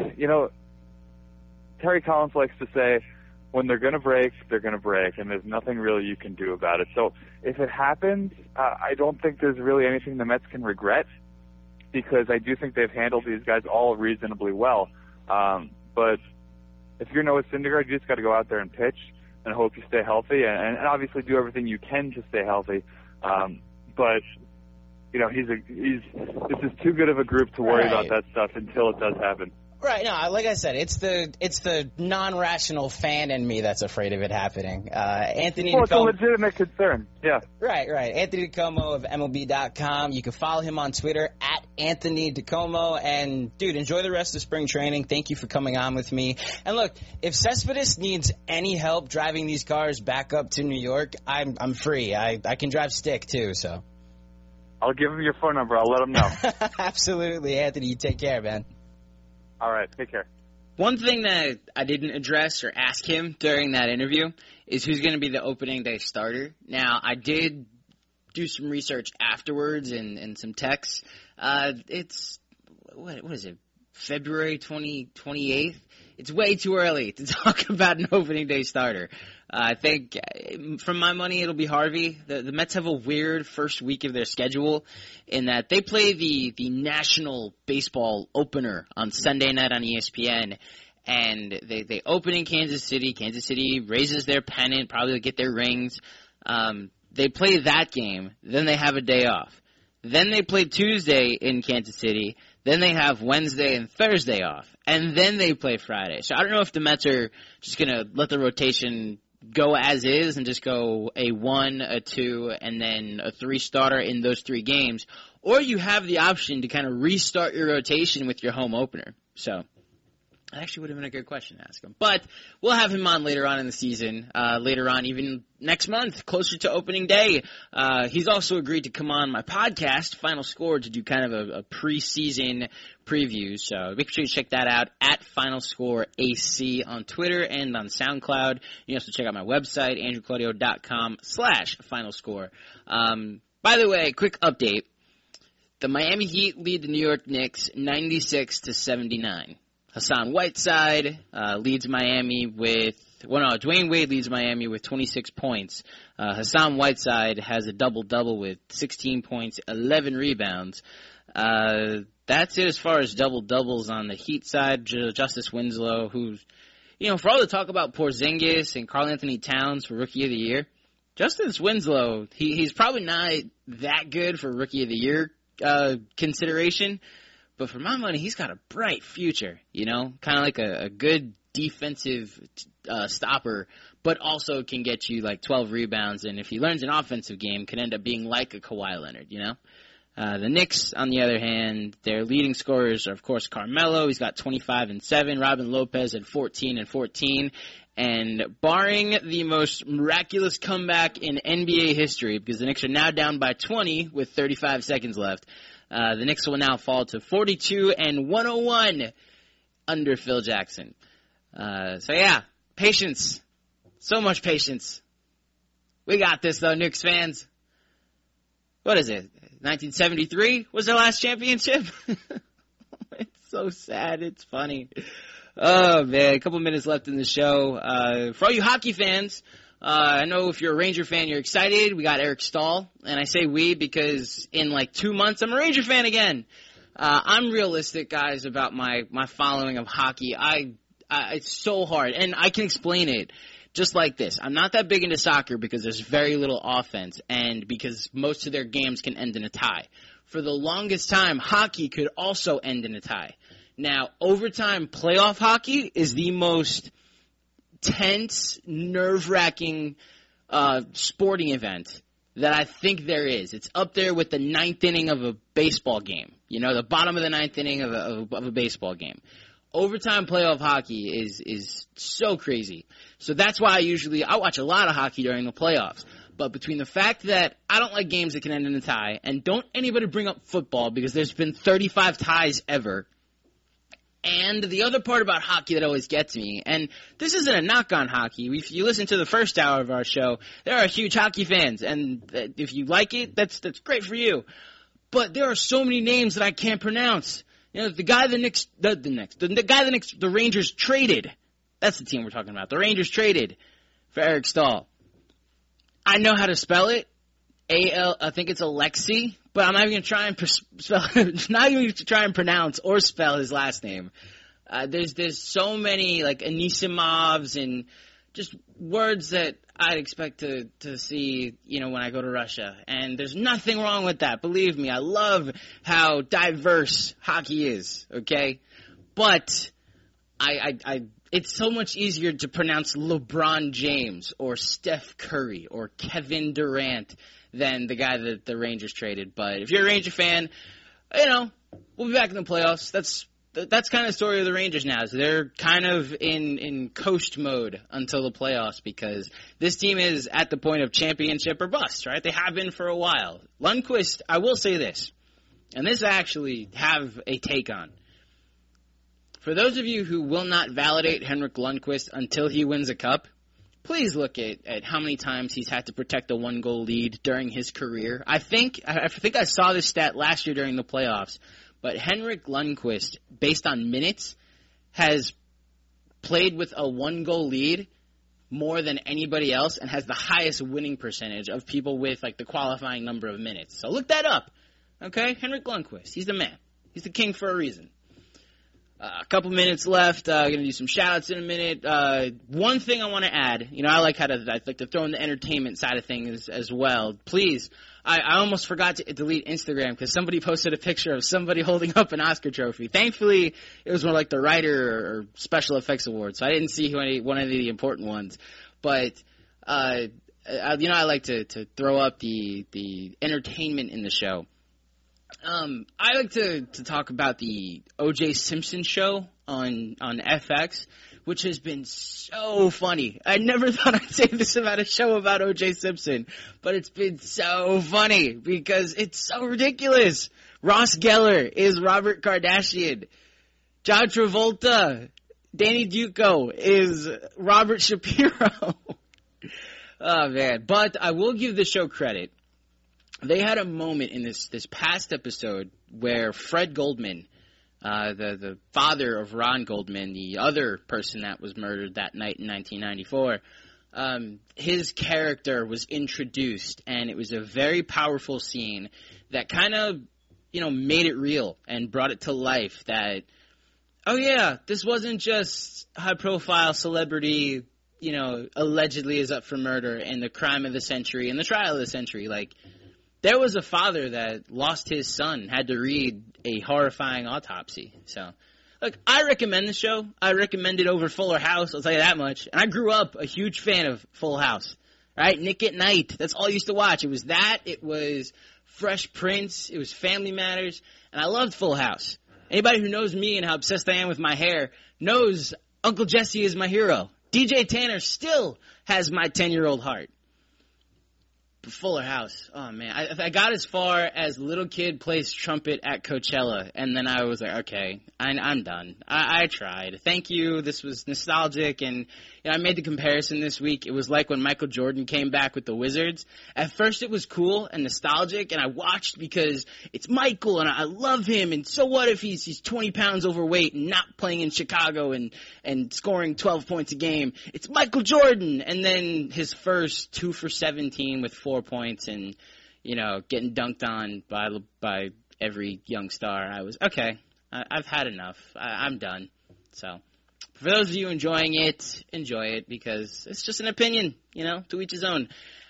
Speaker 8: Terry Collins likes to say, when they're going to break, they're going to break, and there's nothing really you can do about it. So if it happens, I don't think there's really anything the Mets can regret, because I do think they've handled these guys all reasonably well. But if you're Noah Syndergaard, you just got to go out there and pitch and hope you stay healthy, and obviously do everything you can to stay healthy. But this is too good of a group to worry about that stuff until it does happen.
Speaker 3: Right. No, like I said, it's the non-rational fan in me that's afraid of it happening. Anthony.
Speaker 8: Well, it's a legitimate concern. Yeah.
Speaker 3: Right. Anthony DeComo of MLB.com. You can follow him on Twitter at Anthony DeComo. And dude, enjoy the rest of spring training. Thank you for coming on with me. And look, if Cespedes needs any help driving these cars back up to New York, I'm free. I can drive stick too. So.
Speaker 8: I'll give him your phone number. I'll let him know.
Speaker 3: Absolutely, Anthony. You take care, man.
Speaker 8: All right, take care.
Speaker 3: One thing that I didn't address or ask him during that interview is who's going to be the opening day starter. Now, I did do some research afterwards and some texts. It's, what is it, February 28th? It's way too early to talk about an opening day starter. I think, from my money, it'll be Harvey. The Mets have a weird first week of their schedule in that they play the National Baseball opener on Sunday night on ESPN, and they open in Kansas City. Kansas City raises their pennant, probably get their rings. They play that game, then they have a day off. Then they play Tuesday in Kansas City. Then they have Wednesday and Thursday off. And then they play Friday. So I don't know if the Mets are just going to let the rotation go as is and just go a 1, a 2, and then a 3 starter in those 3 games. Or you have the option to kind of restart your rotation with your home opener. So that actually would have been a good question to ask him. But we'll have him on later on in the season, later on even next month, closer to opening day. He's also agreed to come on my podcast, Final Score, to do kind of a preseason preview. So make sure you check that out at Final Score AC on Twitter and on SoundCloud. You can also check out my website, andrewclaudio.com/Final Score. By the way, quick update. The Miami Heat lead the New York Knicks 96-79. Hassan Whiteside leads Miami with Dwayne Wade leads Miami with 26 points. Hassan Whiteside has a double-double with 16 points, 11 rebounds. That's it as far as double-doubles on the Heat side. Justice Winslow, who's, for all the talk about Porzingis and Karl Anthony Towns for Rookie of the Year, Justice Winslow, he's probably not that good for Rookie of the Year consideration. But for my money, he's got a bright future, kind of like a good defensive stopper, but also can get you like 12 rebounds. And if he learns an offensive game, can end up being like a Kawhi Leonard, The Knicks, on the other hand, their leading scorers are, of course, Carmelo. He's got 25 and 7. Robin Lopez at 14 and 14. And barring the most miraculous comeback in NBA history, because the Knicks are now down by 20 with 35 seconds left, the Knicks will now fall to 42 and 101 under Phil Jackson. Patience. So much patience. We got this, though, Knicks fans. What is it? 1973 was their last championship? It's so sad. It's funny. Oh, man, a couple minutes left in the show. For all you hockey fans, I know if you're a Ranger fan, you're excited. We got Eric Stahl, and I say we because in like 2 months, I'm a Ranger fan again. I'm realistic, guys, about my following of hockey. It's so hard, and I can explain it just like this. I'm not that big into soccer because there's very little offense, and because most of their games can end in a tie. For the longest time, hockey could also end in a tie. Now, overtime playoff hockey is the most tense, nerve-wracking sporting event that I think there is. It's up there with the ninth inning of a baseball game. You know, the bottom of the ninth inning of a baseball game. Overtime playoff hockey is so crazy. So that's why I watch a lot of hockey during the playoffs. But between the fact that I don't like games that can end in a tie, and don't anybody bring up football because there's been 35 ties ever, and the other part about hockey that always gets me, and this isn't a knock on hockey. If you listen to the first hour of our show, there are huge hockey fans, and if you like it, that's great for you. But there are so many names that I can't pronounce. You know, the guy the Rangers traded. That's the team we're talking about. The Rangers traded for Eric Stahl. I know how to spell it. I think it's Alexei, but I'm not even going to try and pronounce or spell his last name. There's so many like Anisimovs and just words that I'd expect to see, you know, when I go to Russia. And there's nothing wrong with that. Believe me, I love how diverse hockey is, okay? But it's so much easier to pronounce LeBron James or Steph Curry or Kevin Durant than the guy that the Rangers traded. But if you're a Ranger fan, you know, we'll be back in the playoffs. That's kind of the story of the Rangers now. So they're kind of in coast mode until the playoffs because this team is at the point of championship or bust, right? They have been for a while. Lundqvist, I will say this, and this I actually have a take on. For those of you who will not validate Henrik Lundqvist until he wins a cup, please look at how many times he's had to protect a 1-goal lead during his career. I think I saw this stat last year during the playoffs. But Henrik Lundqvist, based on minutes, has played with a 1-goal lead more than anybody else and has the highest winning percentage of people with like the qualifying number of minutes. So look that up, okay? Henrik Lundqvist, he's the man. He's the king for a reason. A couple minutes left. Going to do some shout-outs in a minute. One thing I want to add, you know, I like to throw in the entertainment side of things as well. Please, I almost forgot to delete Instagram because somebody posted a picture of somebody holding up an Oscar trophy. Thankfully, it was more like the writer or special effects award, so I didn't see one of the important ones. But you know, I like to throw up the entertainment in the show. I like to talk about the O.J. Simpson show on FX, which has been so funny. I never thought I'd say this about a show about O.J. Simpson, but it's been so funny because it's so ridiculous. Ross Geller is Robert Kardashian. John Travolta, Danny Duco is Robert Shapiro. Oh, man. But I will give the show credit. They had a moment in this past episode where Fred Goldman, the father of Ron Goldman, the other person that was murdered that night in 1994, his character was introduced, and it was a very powerful scene that kind of, you know, made it real and brought it to life that, oh yeah, this wasn't just high-profile celebrity, you know, allegedly is up for murder and the crime of the century and the trial of the century. Like, there was a father that lost his son, had to read a horrifying autopsy. So, look, I recommend the show. I recommend it over Fuller House, I'll tell you that much. And I grew up a huge fan of Full House, right? Nick at Night, that's all I used to watch. It was that, it was Fresh Prince, it was Family Matters, and I loved Full House. Anybody who knows me and how obsessed I am with my hair knows Uncle Jesse is my hero. DJ Tanner still has my 10-year-old heart. Fuller House. Oh, man. I got as far as little kid plays trumpet at Coachella, and then I was like, okay, I'm done. I tried. Thank you. This was nostalgic, and I made the comparison this week. It was like when Michael Jordan came back with the Wizards. At first it was cool and nostalgic, and I watched because it's Michael, and I love him, and so what if he's 20 pounds overweight and not playing in Chicago and scoring 12 points a game? It's Michael Jordan! And then his first 2 for 17 with 4 points and, getting dunked on by every young star. I was, okay, I've had enough. I'm done. So, for those of you enjoying it, enjoy it because it's just an opinion, to each his own.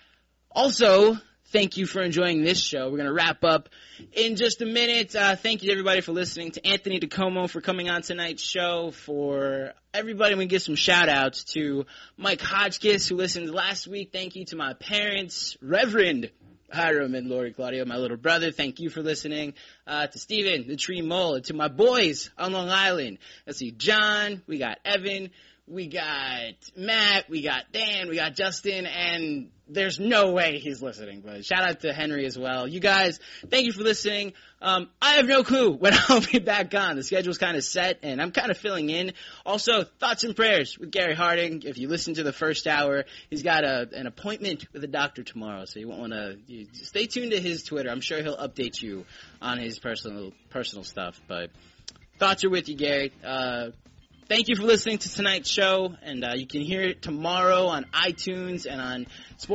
Speaker 3: Also, thank you for enjoying this show. We're going to wrap up in just a minute. Thank you to everybody for listening, to Anthony DeComo for coming on tonight's show, for everybody. I'm going to give some shout-outs to Mike Hodgkiss, who listened last week. Thank you to my parents, Reverend Hiram and Lori Claudio, my little brother. Thank you for listening. To Steven, the Tree Mole, and to my boys on Long Island. Let's see, John, we got Evan, we got Matt, we got Dan, we got Justin, and there's no way he's listening, but shout out to Henry as well. You guys, thank you for listening. I have no clue when I'll be back on. The schedule's kind of set, and I'm kind of filling in. Also, thoughts and prayers with Gary Harding. If you listen to the first hour, he's got an appointment with a doctor tomorrow, so you won't want to stay tuned to his Twitter. I'm sure he'll update you on his personal stuff, but thoughts are with you, Gary. Thank you for listening to tonight's show, and you can hear it tomorrow on iTunes and on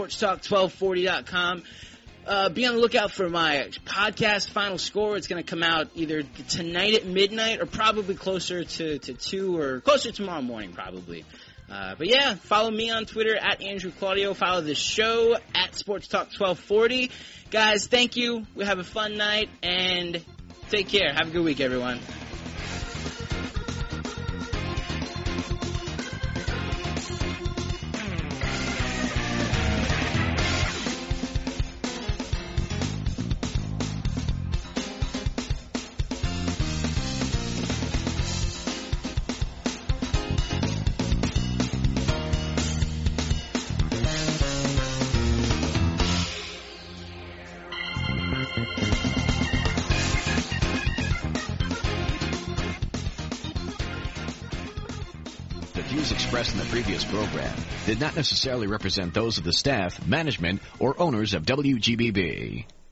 Speaker 3: SportsTalk1240.com. Be on the lookout for my podcast, Final Score. It's going to come out either tonight at midnight or probably closer to 2 or closer tomorrow morning, probably. But yeah, follow me on Twitter at Andrew Claudio. Follow the show at SportsTalk1240. Guys, thank you. We have a fun night, and take care. Have a good week, everyone.
Speaker 1: In the previous program did not necessarily represent those of the staff, management, or owners of WGBB.